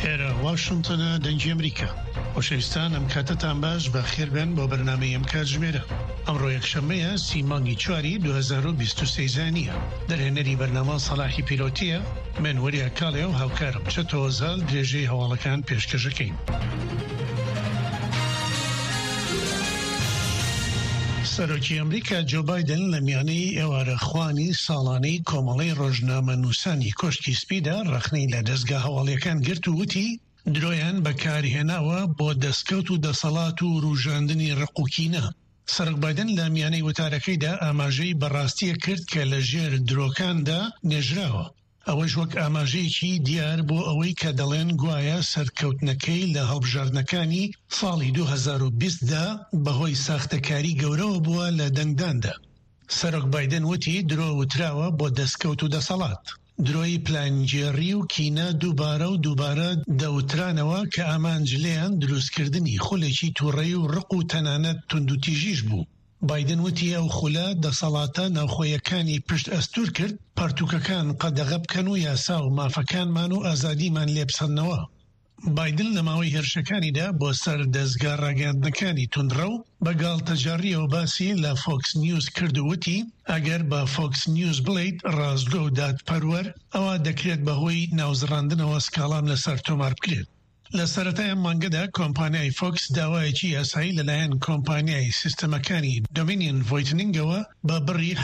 ئێرە واشنگتنە دەنگی ئەمریکا. خۆشەویستان ئەم کاتتان باش بە خێربێن بۆ بەرنامەی ئەم کاتژمێرە. ئەمڕۆ یەکشەمەیە 30 مانگی چواری 2023 زانیە. دەرهێنەری بەرنامە سەلاحی پیرۆتیە، من وەریا کاڵێ و هاوکارم چەتەوە زال درێژەی هەواڵەکان پێشکەشەکەین. سەرۆکی ئەمریکا جۆ بایدن لە میانەی ئێوارە خوانی ساڵانەی کۆمەڵەی ڕۆژنامە نووسانی کۆشکی سپیدا ڕەخنەی لە دەستگا هەواڵیەکان گرت و وتی درۆیان بەکارهێناوە بۆ دەستکەوت و دەسەڵات و ڕوژاندنی ڕقوکینە. سەرۆک بایدن لە میانەی وتارەکەیدا ئاماژەی بەڕاستیە کرد کە لە ژێر درۆکاندا نێژراوە. ئەوەش وەک ئاماژەیەکی دیار بۆ ئەوەی کە دەڵێن گوایە سەرکەوتنەکەی لە هەڵبژاردنەکانی ساڵی 2020دا بەهۆی ساختەکاری گەورەوە بووە لە دەنگداندا. سەرۆک بایدن وتی درۆ وتراوە بۆ دەستکەوت و دەسەڵات. درۆی پلانگێڕی و کینە دووبارە دەوترانەوە کە ئامانجلەیان دروستکردنی خولێکی تووڕەی و ڕق و تەنانەت توندوتیژیش بوو. بایدن وتی ئەو خولە دەسەڵاتە ناوخۆیەکانی پشت ئەستور کرد پەرتوکەکان قەدەغە بکەن و یاسا و مافەکانمان و ئازادیمان لێبسەنەوە. بایدن لە ماوەی هێرشەکانیدا بۆ سەر دەستگا ڕاگەاندنەکانی توندڕە و بەگاڵ تەجاریەوە باسی لە فۆکس نیوز کرد و وتی ئەگەر بە فۆکس نیوز بڵیت ڕازگۆ و دادپەروەر ئەوە دەکرێت بەهۆی ناوزڕاندنەوە سکاڵام لەسەر تۆمار بکرێت. لە سەرەتای ئەم مانگەدا کۆمپانیای فۆکس داوایەکی یاسایی لەلایەن کۆمپانیای سیستەمەکانی دۆمینیۆن ڤۆیتنینگەوە بە بڕی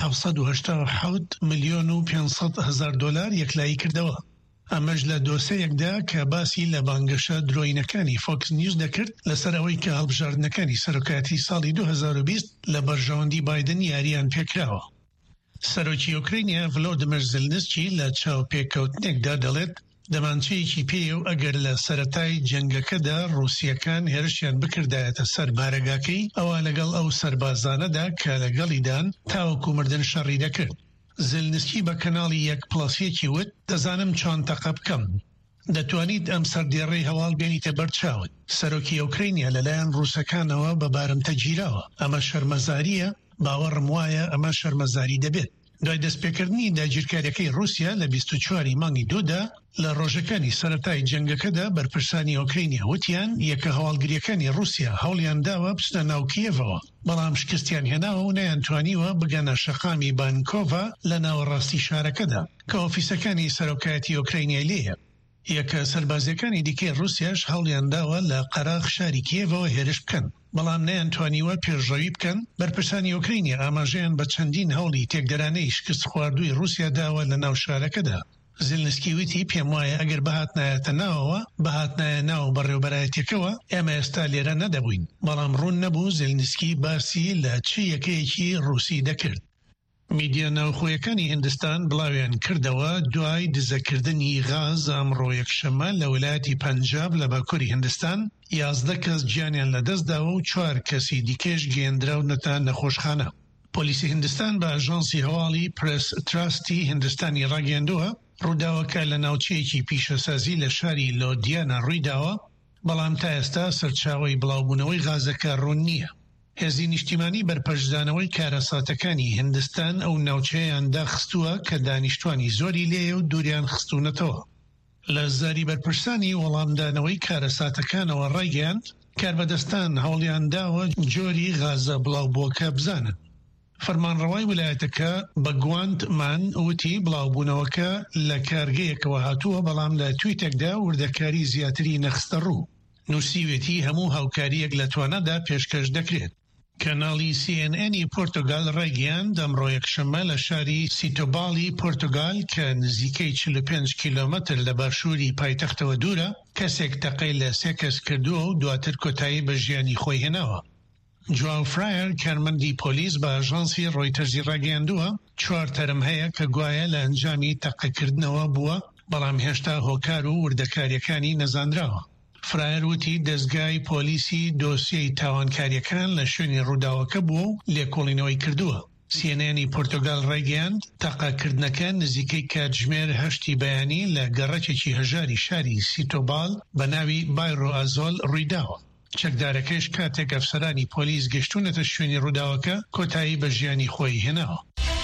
787 ملیۆن و 500 هزار دۆلار یەکلایی کردەوە. ئەمەش لە دۆسەیەکدا کە باسی لە بانگەشە درۆینەکانی فۆکس نیوز دەکرد لەسەر ئەوەی کە هەڵبژاردنەکانی سەرۆکاتی ساڵی 2020 لە بەرژەوەندی بایدن یاریان پێکراوە. سەرۆکی ئوکراینیا ڤلۆدیمیر زێلنسکی لە چاوپێکەوتنێکدا دەڵێت دەمانچەیەکی پێیە و ئەگەر لە سەرەتای جەنگەکەدا ڕووسیەکان هێرشیان بکردایەتە سەر بارەگاکەی ئەوە لەگەڵ ئەو سەربازانەدا کە لەگەڵیدان تاوەکو مردن شەڕی دەکرد. زێلنسکی بە کەناڵی 1+1 وت دەزانم چۆن تەقە بکەم. دەتوانیت ئەم سەردێڕەی هەواڵ بێنیتە بەرچاوت. سەرۆکی ئوکراینیا لەلایەن ڕووسەکانەوە بە بارمتە گیراوە. ئەمە شەرمەزاریە، باوەڕم وایە ئەمە شەرمەزاری دەبێت. دوای دەستپێکردنی داگیرکاریەکەی رووسیا لە 24 مانگی دوودا لە ڕۆژەکانی سەرەتای جەنگەکەدا بەرپرسانی ئۆکراینیا وتیان یەکە هەواڵگریەکانی رووسیا هەوڵیان داوە بچنە ناو کیێڤەوە، بەڵام شکستیان هێناوە و نەیانتوانیوە بگەنە شەقامی بانکۆڤە لە ناوەڕاستی شارەکەدا کە ئۆفیسەکانی سەرۆکایەتی ئۆکراینیا لێیە. یەکە سەربازیەکانی دیکەی رووسیاش هەوڵیان داوە لە قەراغ شاری کیێڤەوە هێرش بکەن، بەڵام نەیانتوانیوە پێشڕەوی بکەن. بەرپرسانی ئۆکراینیا ئاماژەیان بە چەندین هەوڵی تێکدەرانەی شکست خواردووی رووسیا داوە لە ناو شارەکەدا. زێلنسکی وتی پێم وایە ئەگەر بەهاتنایەتە ناوەوە بەهاتنایە ناو بەڕێوەبەرایەتێکەوە ئێمە ئێستا لێرە نەدەبووین، بەڵام ڕوون نەبوو زێلنسکی باسی لە چ یەکەیەکی رووسی دەکرد. میدیە ناوخۆیەکانی هیندستان بڵاویان کردەوە دوای دزەکردنی غاز ئەمڕۆ یەکشەمە لە ویلایەتی پەنجاب لە باکووری هیندستان 11 کەس گیانیان لەدەستداوە و 4 کەسی دیکەش گەیەندراونەتە نەخۆشخانە. پۆلیسی هیندستان بە ئاژانسی هەواڵی پرس تراستی هیندستانی ڕاگەیاندووە ڕووداوەکە لە ناوچەیەکی پیشەسازی لە شاری لۆدیانە ڕوویداوە، بەڵام تا ئێستا سەرچاوەی بڵاوبوونەوەی غازەکە ڕوون نییە. هێزی نیشتیمانی بەرپەرشدانەوەی کارەساتەکانی هیندستان ئەو ناوچەیان داخستووە کە دانیشتوانی زۆری لێیە و دووریان خستوونەتەوە. لە زاری بەرپرسانی وەڵامدانەوەی کارەساتەکانەوە ڕایگەیاند کاربەدەستان هەوڵیان داوە جۆری غازە بڵاوبووەکە بزانن. فەرمانڕەوای ویلایەتەکە بە گواندمان وتی بڵاوبوونەوەکە لە کارگەیەکەوە هاتووە، بەڵام لە تویتێکدا وردەکاری زیاتری نەخستە ڕوو. نووسیوێتی هەموو هاوکاریەک لە توانەدا پێشکەش دەکرێت. کەناڵی CNN پۆرتۆگال ڕایگەیاند ئەمڕۆ یەکشەمە لە شاری سیتۆباڵی پۆرتۆگال کە نزیکەی 45 کیلۆمەتر لە باشووری پایتەختەوە دوورە کەسێک تەقەی لە 3 کەس کردووە و دواتر کۆتایی بە ژیانی خۆی هێناوە. جواو فرایر کارمەندی پۆلیس بە ئاژانسی ڕۆیتەرزی ڕاگەیاندووە 4 تەرم هەیە کە گوایە لە ئەنجامی تەقەکردنەوە بووە، بەڵام هێشتا هۆکار و وردەکاریەکانی نەزانراوە. فرایر وتی دەستگای پۆلیسی دۆسیەی تاوانکاریەکان لە شوێنی ڕووداوەکە بووە و لێکۆڵینەوەی کردووە. CNN پۆرتۆگال ڕایگەیاند تەقەکردنەکە نزیکەی کاتژمێر 8 بەیانی لە گەڕەکێکی هەژاری شاری سیتۆبال بە ناوی بایرۆ ئازۆل ڕوویداوە. چەکدارەکەش کاتێک ئەفسەرانی پۆلیس گەشتونەتە شوێنی ڕووداوەکە کۆتایی بە ژیانی خۆی هێناوە.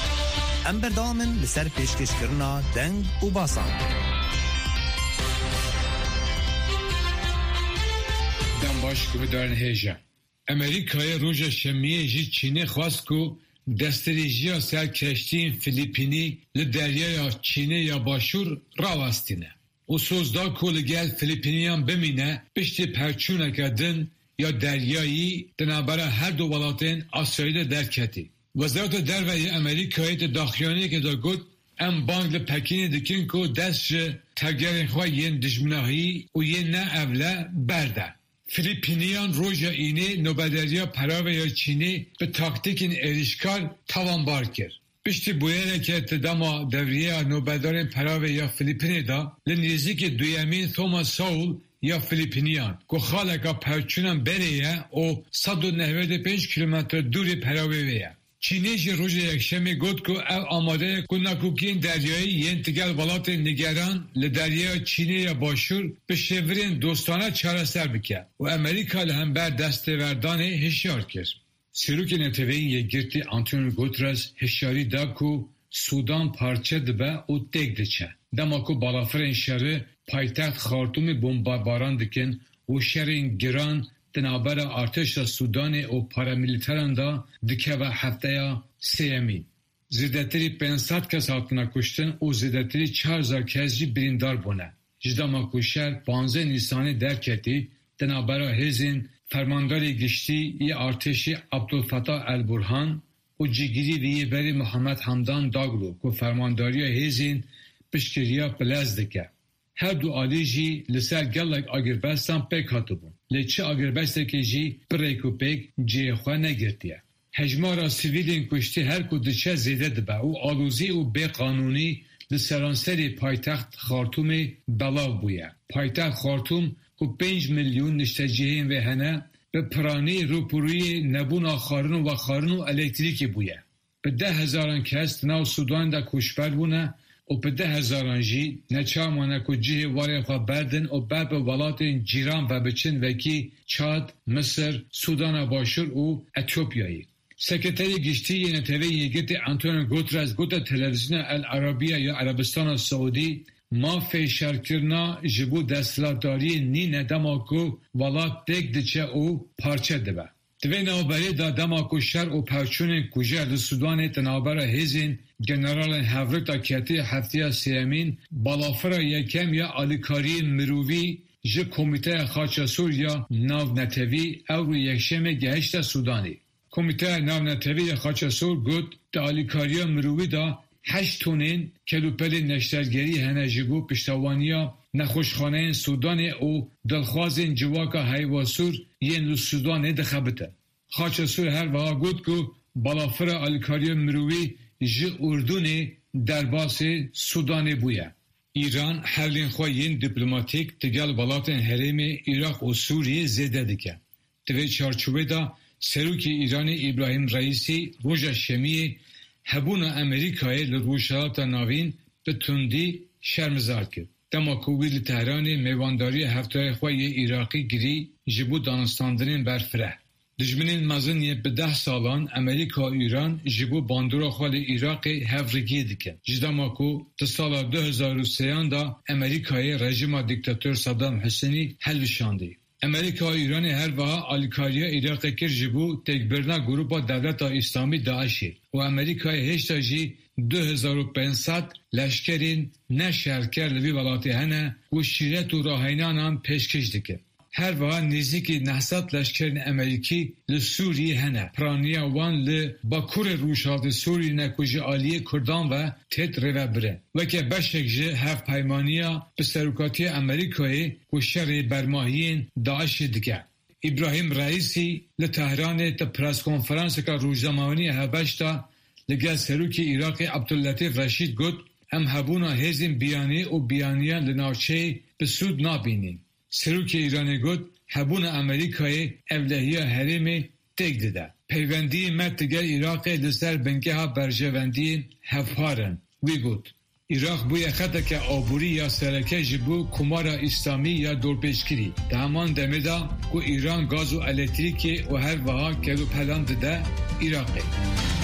ئەم بەردەوامن لەسەر پێشکەشکردنا دەنگ و باسان. دم باش که دارن هیجا امریکای روژا شمیه جی چینه خواست که دستریجی سر کشتین فلیپینی لدریای چینه یا باشور راوستینه و سوزدا که لگل فلیپینیان بمینه پشت پرچونه کردن یا دریایی دنابرا هر دو ولاتین آسیایی درکتی وزارت دروی امریکایی داخلیانی که دا گفت ام بانگ لپکینی دکن که دست تگرین خواه ین دجمناهی و ین نه اوله برده فلیپینیان روژا اینه نوبدریا پراوه یا چینی به تاکتیکین ایریشکار توانبار کرد. پشتی بویره که اتداما دوریه نوبدارین پراوه یا فلیپینی دا لنریزی که دویمین توماس ساول یا فلیپینیان که خالقا پرچونن بریه و 195 کیلومتر دوری پراوه ویه. چینیش روز یکشنبه گفت که آماده کناکوکین دریایی ین تگل ولات نگران لدریای چینی یا باشور به شورین دوستانه چاره سر بکرد و امریکا لهمبر دستوردان هشیار کرد. سروک نتوه یک گرتی آنتونیو گوترز هشیاری دا که سودان پارچه دبه و تک دچه. دما که بالافرین شهر پایتخت خارتوم بمباران دکن و شهرین گران دنابر ارتش سودان و پارامیلیتران دا دکه و هفته سیمی. زیادتری 500 کس هاتنا کشتن و زیادتری 4000 کس جی بریندار بونه. جداما کشر 15 نیسانی درکتی دنابر هزین فرمانداری گشتی ی ارتشی عبدالفتاح البرهان و جیگیری وی بری محمد حمدان داگلو که فرمانداری هزین پشکریا پلز دکه. هر دو آلیجی لسر گلک آگربستان پیک هاتو بون. لیچه آگربسته که جی بریک و پیک جی خواه نگرتیه. هجمارا سیویلین کشتی هر کدچه زیده دبه و آلوزی و بی قانونی لسرانسری پایتخت خارتوم بلاو بویه. پایتخت خارتوم که 5 میلیون نشتجیهین و هنه به پرانی روپروی نبون خارن و الکتریکی بویه. به 10,000 کس ناو سودان دا کشبر بونه و به 10,000 جی نچامانه که جیه واری خواه بردن و بعد به ولات جیران و بچن وکی چاد، مصر، سودان باشور و اتیوپیایی. سکرتری گشتی یه نتوه یگت آنتونیو گوترز گوت تلویزیون العربیه یا عربستان سعودی ما فیشار کرنا جبو دستلاتاری نی ندما که ولات تک دچه و پارچه دبه. دوی نوبری دا دما که شر و پرچون کجه لسودان تنابر هزین جنرال هفرتا کتی هفته سیمین بالافر یکم یا آلیکاری مرووی جه کمیته خاچاسور یا ناو نتوی او رو یکشم گهشت سودانی. کمیته ناو نتوی خاچاسور گود دا آلیکاری مرووی دا 8 تونین کلوپل نشترگری هنجبو پشتوانیا نخوشخانه سودان او دلخوازین جواکا حیواسور ین لسودان دخبته. خاچاسور هر وها گود که بالافر آلیکاری مرووی جه اردون درباس سودان بویه. ایران حلین خواهین دیپلماتیک تگل ولاتن حریم عراق و سوریه زیده دکه. دوی چارچوبه دا سروک ایران ابراهیم رئیسی روژا شمیه هبون امریکای لروشالات ناوین به تندی شرمزار کرد. دما کوویل تهران میوانداری هفته خواهی عراقی گری جبو دانستاندنین برفره. دجمنین مزنیه به 10 سالان امریکا و ایران جبو باندورا خوال عراق هفرگی دکن. جداما کو تسال 2003 دا امریکای رژیم دیکتاتور صدام حسینی حلوشاندی. امریکا و ایران هر وها آلیکاریا عراق کر جبو تکبرنا گروپا دولت اسلامی داعشی و امریکای هشتا جی 2500 لشکرین نشرکر لوی ولاتی هنه و شیرت و راهینان هم پیشکش دکن. هر وها نزدیکی 900 لشکرین امریکی لسوریه هنه. پرانیا وان لباکور روشات سوری نکوژ آلیه کردان و تید رو بره. وکه بشک جه هف پیمانیا به سروکاتی امریکای و شر برماهین داعش دکه. ابراهیم رئیسی لتهران تا پرس کنفرانس که روزنامه‌نگاری هبشتا لگل سروک عراق عبداللطیف رشید گفت هم هبونا هزین بیانی و بیانیان لناوچه به سود نابینین. سروک ایرانی گفت هبون امریکای اولهی حریم تک داده. پیوندی مرتگر عراق لسر بنگه ها برجوندی هفهارن. وی گفت عراق بوی خطه که آبوری یا سرکه جبو کمار اسلامی یا دورپیشگیری. ده همان دمیده که ایران گاز و الکتریکی و هر وها کلو پلان داده عراقی.